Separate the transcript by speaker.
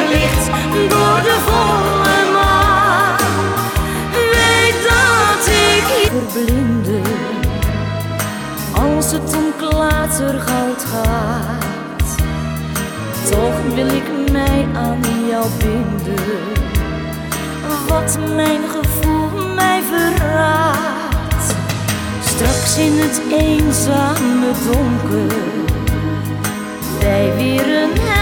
Speaker 1: licht door de volle maan. Weet dat ik je verblinde als het om klatergoud gaat. Toch wil ik mij aan jou binden, wat mijn gevoel mij verraadt. Straks in het eenzame donker, wij weer een